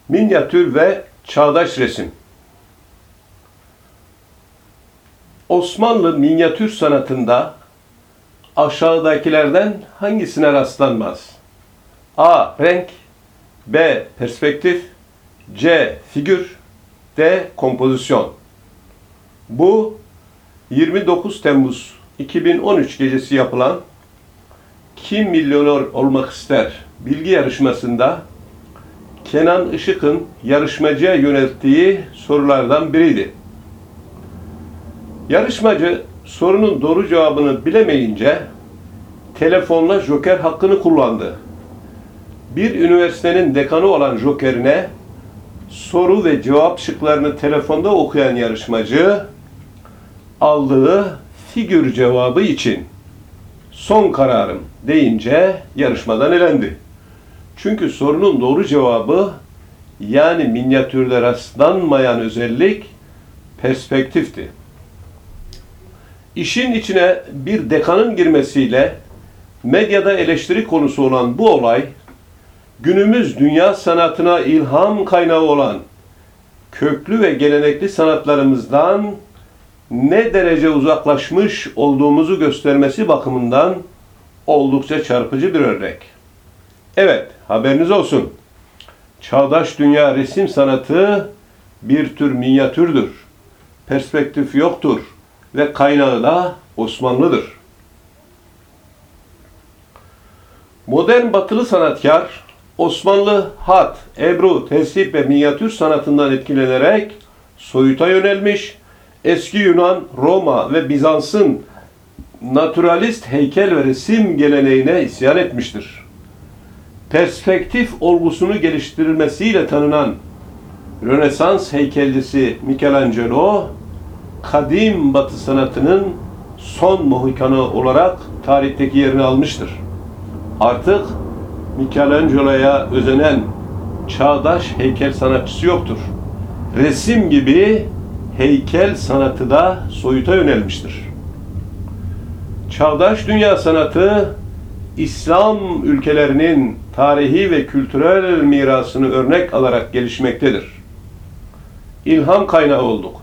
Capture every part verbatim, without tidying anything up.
Minyatür ve çağdaş resim. Osmanlı minyatür sanatında aşağıdakilerden hangisine rastlanmaz? A. Renk, B. Perspektif, C. Figür, D. Kompozisyon. Bu yirmi dokuz Temmuz iki bin on üç gecesi yapılan Kim Milyoner Olmak İster bilgi yarışmasında Kenan Işık'ın yarışmacıya yönelttiği sorulardan biriydi. Yarışmacı sorunun doğru cevabını bilemeyince telefonla joker hakkını kullandı. Bir üniversitenin dekanı olan jokerine soru ve cevap şıklarını telefonda okuyan yarışmacı aldığı figür cevabı için son kararım deyince yarışmadan elendi. Çünkü sorunun doğru cevabı, yani minyatürde rastlanmayan özellik, perspektifti. İşin içine bir dekanın girmesiyle medyada eleştiri konusu olan bu olay, günümüz dünya sanatına ilham kaynağı olan köklü ve gelenekli sanatlarımızdan ne derece uzaklaşmış olduğumuzu göstermesi bakımından oldukça çarpıcı bir örnek. Evet, haberiniz olsun. Çağdaş dünya resim sanatı bir tür minyatürdür. Perspektif yoktur ve kaynağı da Osmanlı'dır. Modern batılı sanatkar, Osmanlı hat, ebru, tesip ve minyatür sanatından etkilenerek soyuta yönelmiş, eski Yunan, Roma ve Bizans'ın naturalist heykel ve resim geleneğine isyan etmiştir. Perspektif olgusunu geliştirilmesiyle tanınan Rönesans heykelcisi Michelangelo, kadim Batı sanatının son Mohikanı olarak tarihteki yerini almıştır. Artık Michelangelo'ya özenen çağdaş heykel sanatçısı yoktur. Resim gibi heykel sanatı da soyuta yönelmiştir. Çağdaş dünya sanatı, İslam ülkelerinin tarihi ve kültürel mirasını örnek alarak gelişmektedir. İlham kaynağı olduk.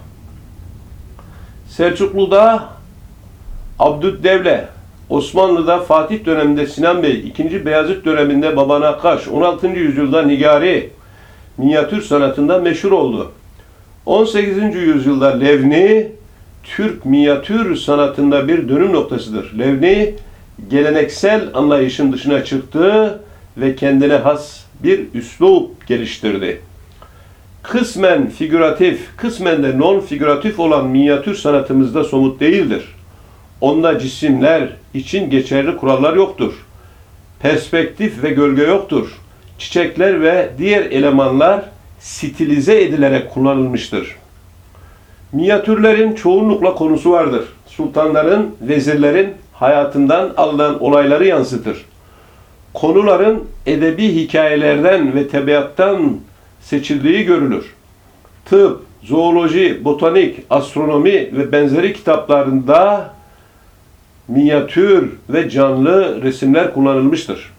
Selçuklu'da Abdüddevle, Osmanlı'da Fatih döneminde Sinan Bey, ikinci. Beyazıt döneminde Baba Nakkaş, on altıncı yüzyılda Nigari minyatür sanatında meşhur oldu. on sekizinci yüzyılda Levni, Türk minyatür sanatında bir dönüm noktasıdır. Levni, geleneksel anlayışın dışına çıktı ve kendine has bir üslup geliştirdi. Kısmen figüratif, kısmen de non-figüratif olan minyatür sanatımızda somut değildir. Onda cisimler için geçerli kurallar yoktur. Perspektif ve gölge yoktur. Çiçekler ve diğer elemanlar stilize edilerek kullanılmıştır. Minyatürlerin çoğunlukla konusu vardır. Sultanların, vezirlerin hayatından alınan olayları yansıtır. Konuların edebi hikayelerden ve tabiattan seçildiği görülür. Tıp, zooloji, botanik, astronomi ve benzeri kitaplarında minyatür ve canlı resimler kullanılmıştır.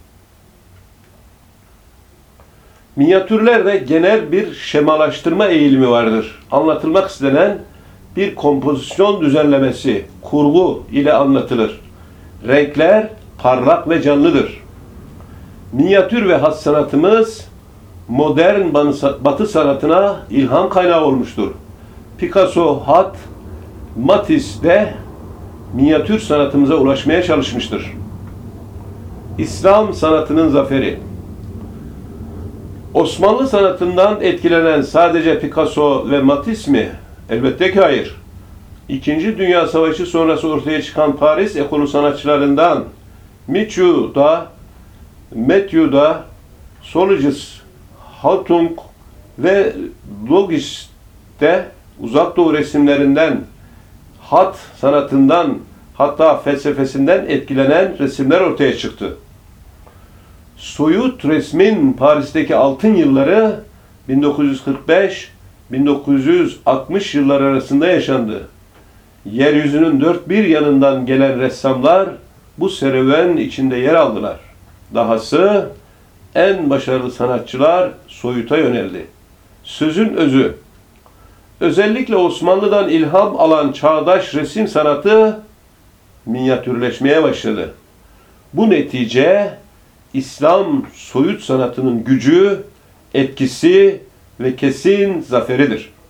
Minyatürlerde genel bir şemalaştırma eğilimi vardır. Anlatılmak istenen bir kompozisyon düzenlemesi, kurgu ile anlatılır. Renkler parlak ve canlıdır. Minyatür ve hat sanatımız modern batı sanatına ilham kaynağı olmuştur. Picasso hat, Matisse de minyatür sanatımıza ulaşmaya çalışmıştır. İslam sanatının zaferi. Osmanlı sanatından etkilenen sadece Picasso ve Matisse mi? Elbette ki hayır. İkinci Dünya Savaşı sonrası ortaya çıkan Paris ekolü sanatçılarından Michu'da, Mathieu'da, Soligis, Hartung ve Logis'te Uzak Doğu resimlerinden, hat sanatından, hatta felsefesinden etkilenen resimler ortaya çıktı. Soyut resmin Paris'teki altın yılları bin dokuz yüz kırk beş bin dokuz yüz altmış yılları arasında yaşandı. Yeryüzünün dört bir yanından gelen ressamlar bu serüven içinde yer aldılar. Dahası en başarılı sanatçılar soyuta yöneldi. Sözün özü, özellikle Osmanlı'dan ilham alan çağdaş resim sanatı minyatürleşmeye başladı. Bu netice İslam soyut sanatının gücü, etkisi ve kesin zaferidir.